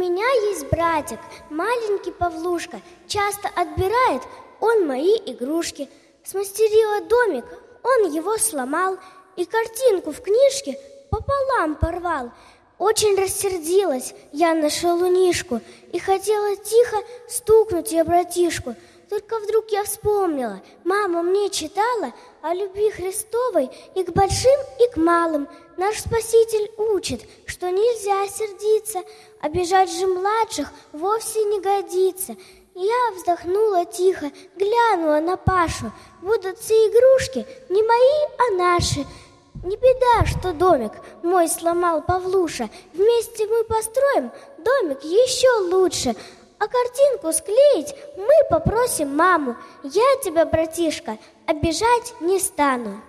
меня есть братик, маленький Павлушка. Часто отбирает он мои игрушки. Смастерила домик, он его сломал, и картинку в книжке пополам порвал. Очень рассердилась я на шалунишку и хотела тихо стукнуть я братишку. Только вдруг я вспомнила, мама мне читала о любви Христовой и к большим, и к малым. Наш Спаситель учит, что нельзя сердиться, обижать же младших вовсе не годится. Я вздохнула тихо, глянула на Пашу. Будут все игрушки не мои, а наши. Не беда, что домик мой сломал Павлуша. Вместе мы построим домик еще лучше. А картинку склеить мы попросим маму. Я тебя, братишка, обижать не стану.